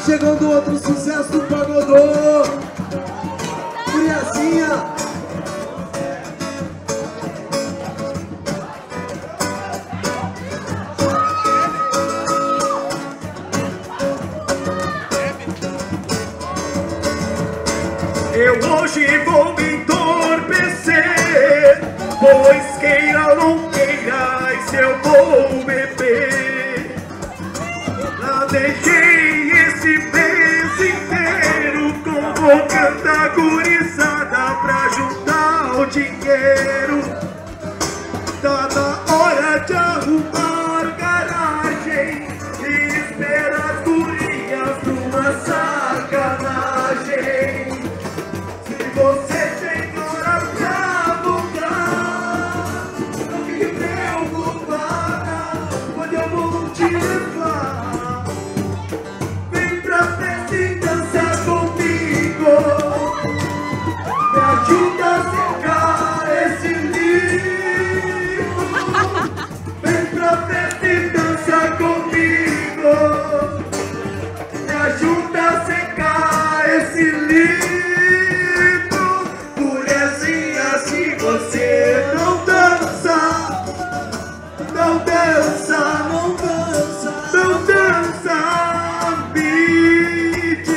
Chegando outro sucesso do Pagodô. Criazinha. Eu hoje vou me entorpecer, pois queira ou não queira, se eu vou beber. Lá deixei esse mês inteiro convocando a gurizada pra juntar o dinheiro. Tá na hora de arrumar garagem e esperar as gurias numa sacanagem. Você tem hora pra voltar, não fique preocupada quando eu vou te levar. Vem pra festa e dança comigo, me ajuda a secar esse livro. Vem pra festa e dança comigo, me ajuda a secar esse livro. Você não dança, não dança, não dança, não dança, beat.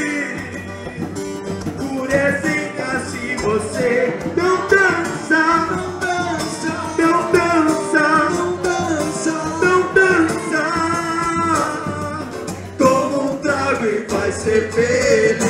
Purezinha, se você não dança, não dança, não dança, não dança, não dança, toma um trago e vai ser feliz.